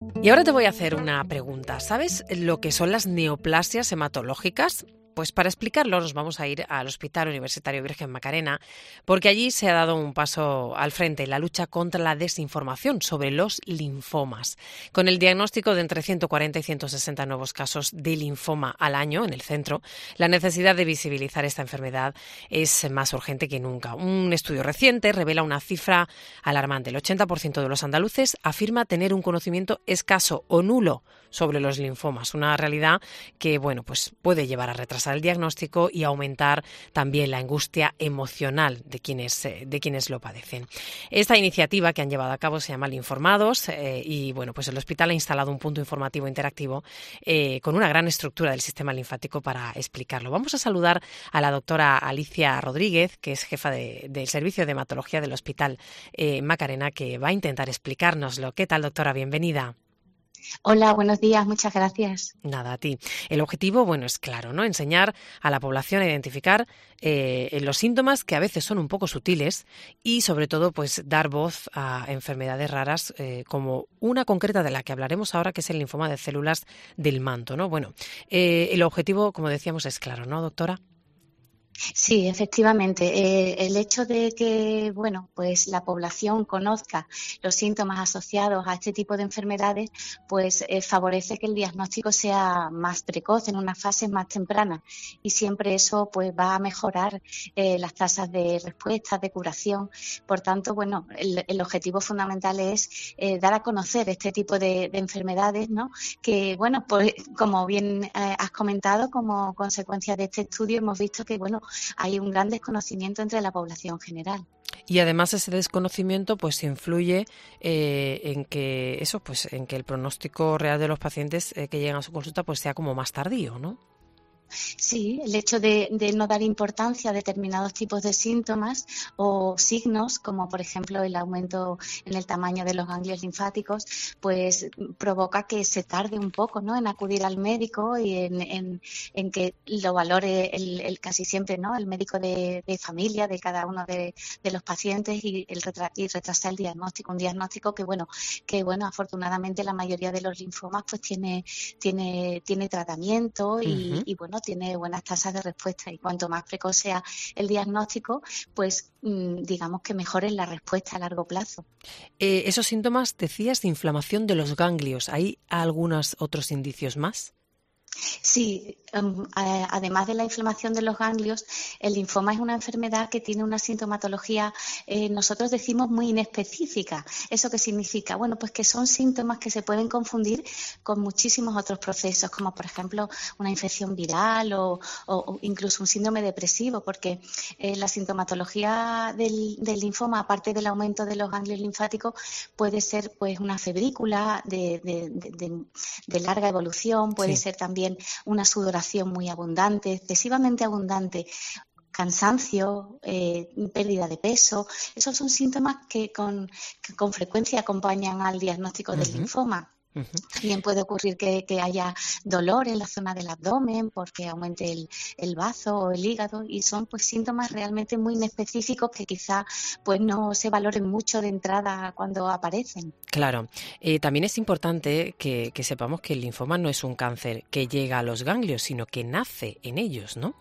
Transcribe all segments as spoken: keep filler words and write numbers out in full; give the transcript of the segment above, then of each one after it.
Y ahora te voy a hacer una pregunta. ¿Sabes lo que son las neoplasias hematológicas? Pues para explicarlo nos vamos a ir al Hospital Universitario Virgen Macarena, porque allí se ha dado un paso al frente en la lucha contra la desinformación sobre los linfomas. Con el diagnóstico de entre ciento cuarenta y ciento sesenta nuevos casos de linfoma al año en el centro, la necesidad de visibilizar esta enfermedad es más urgente que nunca. Un estudio reciente revela una cifra alarmante. El ochenta por ciento de los andaluces afirma tener un conocimiento escaso o nulo sobre los linfomas, una realidad que, bueno, pues puede llevar a retrasar el diagnóstico y aumentar también la angustia emocional de quienes, de quienes lo padecen. Esta iniciativa que han llevado a cabo se llama Linformados eh, y, bueno, pues el hospital ha instalado un punto informativo interactivo eh, con una gran estructura del sistema linfático para explicarlo. Vamos a saludar a la doctora Alicia Rodríguez, que es jefa de, del servicio de hematología del Hospital eh, Macarena, que va a intentar explicárnoslo. ¿Qué tal, doctora? Bienvenida. Hola, buenos días, muchas gracias. Nada, a ti. El objetivo, bueno, es claro, ¿no? Enseñar a la población a identificar eh, los síntomas que a veces son un poco sutiles y, sobre todo, pues dar voz a enfermedades raras eh, como una concreta de la que hablaremos ahora, que es el linfoma de células del manto, ¿no? Bueno, eh, el objetivo, como decíamos, es claro, ¿no, doctora? Sí, efectivamente. Eh, el hecho de que, bueno, pues la población conozca los síntomas asociados a este tipo de enfermedades, pues eh, favorece que el diagnóstico sea más precoz, en unas fases más tempranas, y siempre eso, pues, va a mejorar eh, las tasas de respuesta, de curación. Por tanto, bueno, el, el objetivo fundamental es eh, dar a conocer este tipo de, de enfermedades, ¿no? Que, bueno, pues, como bien eh, has comentado, como consecuencia de este estudio hemos visto que, bueno, hay un gran desconocimiento entre la población general. Y además ese desconocimiento pues influye eh, en que eso pues en que el pronóstico real de los pacientes eh, que llegan a su consulta pues sea como más tardío, ¿no? Sí, el hecho de, de no dar importancia a determinados tipos de síntomas o signos, como por ejemplo el aumento en el tamaño de los ganglios linfáticos, pues provoca que se tarde un poco, ¿no?, en acudir al médico y en, en, en que lo valore el, el casi siempre, ¿no?, el médico de, de familia de cada uno de, de los pacientes y, el retra y retrasar el diagnóstico, un diagnóstico que bueno, que bueno, afortunadamente la mayoría de los linfomas pues tiene, tiene, tiene tratamiento y, Uh-huh. y bueno, tiene buenas tasas de respuesta, y cuanto más precoz sea el diagnóstico, pues mmm, digamos que mejor es la respuesta a largo plazo. Eh, esos síntomas, decías, de inflamación de los ganglios. ¿Hay algunos otros indicios más? Sí, um, además de la inflamación de los ganglios, el linfoma es una enfermedad que tiene una sintomatología, eh, nosotros decimos, muy inespecífica. ¿Eso qué significa? Bueno, pues que son síntomas que se pueden confundir con muchísimos otros procesos, como por ejemplo una infección viral o, o, o incluso un síndrome depresivo, porque eh, la sintomatología del, del linfoma, aparte del aumento de los ganglios linfáticos, puede ser pues una febrícula de, de, de, de, de larga evolución, puede Sí. ser también una sudoración muy abundante, excesivamente abundante, cansancio, eh, pérdida de peso. Esos son síntomas que con, que con frecuencia acompañan al diagnóstico Uh-huh. del linfoma. Uh-huh. También puede ocurrir que, que haya dolor en la zona del abdomen porque aumente el, el bazo o el hígado, y son pues síntomas realmente muy inespecíficos que quizá pues no se valoren mucho de entrada cuando aparecen. Claro. Eh, también es importante que, que sepamos que el linfoma no es un cáncer que llega a los ganglios, sino que nace en ellos, ¿no?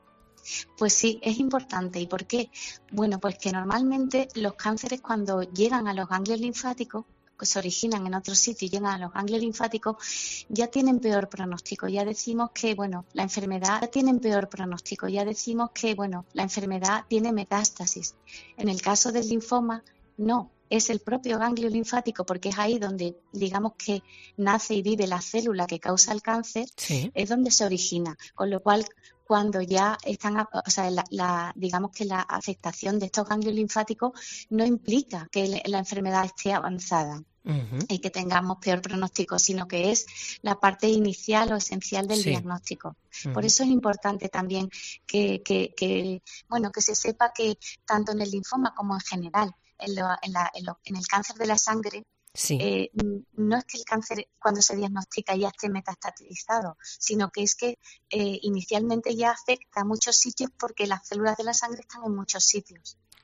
Pues sí, es importante. ¿Y por qué? Bueno, pues que normalmente los cánceres, cuando llegan a los ganglios linfáticos, que se originan en otro sitio y llegan a los ganglios linfáticos, ya tienen peor pronóstico. Ya decimos que, bueno, la enfermedad ya tiene peor pronóstico. Ya decimos que, bueno, la enfermedad tiene metástasis. En el caso del linfoma, no. Es el propio ganglio linfático, porque es ahí donde, digamos, que nace y vive la célula que causa el cáncer, Sí. es donde se origina. Con lo cual, cuando ya están, o sea, la, la, digamos que la afectación de estos ganglios linfáticos no implica que la enfermedad esté avanzada Uh-huh. y que tengamos peor pronóstico, sino que es la parte inicial o esencial del Sí. diagnóstico. Por Uh-huh. eso es importante también que, que, que, bueno, que se sepa que tanto en el linfoma como en general, en, lo, en, la, en, lo, en el cáncer de la sangre, Sí. Eh, no es que el cáncer cuando se diagnostica ya esté metastatizado, sino que es que eh, inicialmente ya afecta a muchos sitios porque las células de la sangre están en muchos sitios.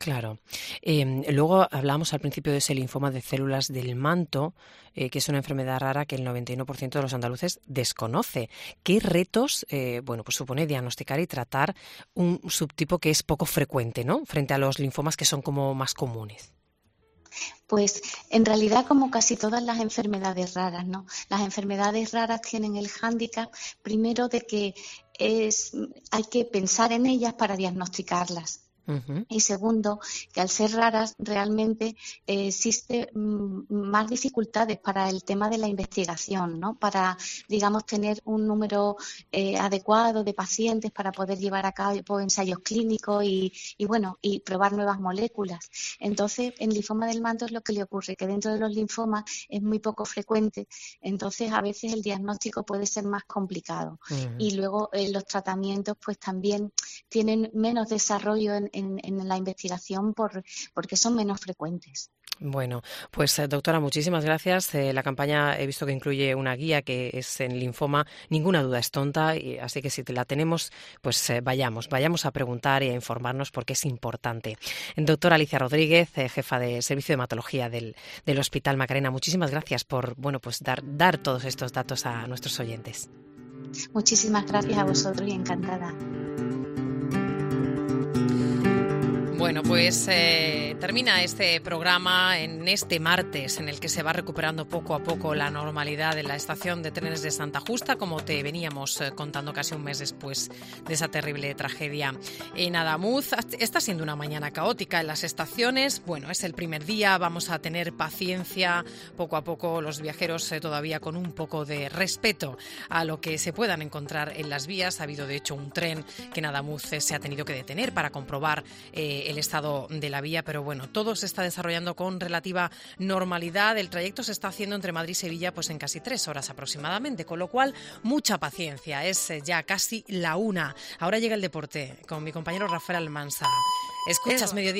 Claro. Eh, luego hablábamos al principio de ese linfoma de células del manto, eh, que es una enfermedad rara que el noventa y uno por ciento de los andaluces desconoce. ¿Qué retos eh, bueno, pues supone diagnosticar y tratar un subtipo que es poco frecuente, ¿no?, frente a los linfomas que son como más comunes? Pues en realidad, como casi todas las enfermedades raras, ¿no? Las enfermedades raras tienen el hándicap, primero, de que es, hay que pensar en ellas para diagnosticarlas. Uh-huh. Y segundo, que al ser raras realmente eh, existe mm, más dificultades para el tema de la investigación, ¿no? Para, digamos, tener un número eh, adecuado de pacientes para poder llevar a cabo ensayos clínicos y, y, bueno, y probar nuevas moléculas. Entonces, en linfoma del manto es lo que le ocurre, que dentro de los linfomas es muy poco frecuente, entonces a veces el diagnóstico puede ser más complicado. Uh-huh. Y luego eh, los tratamientos pues también tienen menos desarrollo en En, en la investigación por, porque son menos frecuentes. Bueno, pues eh, doctora, muchísimas gracias. Eh, la campaña he visto que incluye una guía que es en linfoma. Ninguna duda es tonta, y así que si te la tenemos, pues eh, vayamos, vayamos a preguntar y a informarnos porque es importante. Doctora Alicia Rodríguez, eh, jefa de Servicio de Hematología del, del Hospital Macarena, muchísimas gracias por, bueno, pues dar, dar todos estos datos a nuestros oyentes. Muchísimas gracias a vosotros y encantada. Bueno, pues eh, termina este programa en este martes en el que se va recuperando poco a poco la normalidad de la estación de trenes de Santa Justa, como te veníamos eh, contando casi un mes después de esa terrible tragedia en Adamuz. Está siendo una mañana caótica en las estaciones. Bueno, es el primer día, vamos a tener paciencia. Poco a poco los viajeros eh, todavía con un poco de respeto a lo que se puedan encontrar en las vías. Ha habido de hecho un tren que en Adamuz eh, se ha tenido que detener para comprobar eh, el estado de la vía, pero bueno, todo se está desarrollando con relativa normalidad. El trayecto se está haciendo entre Madrid y Sevilla pues en casi tres horas aproximadamente, con lo cual mucha paciencia. Es ya casi la una. Ahora llega el deporte con mi compañero Rafael Almansa. Escuchas Mediodía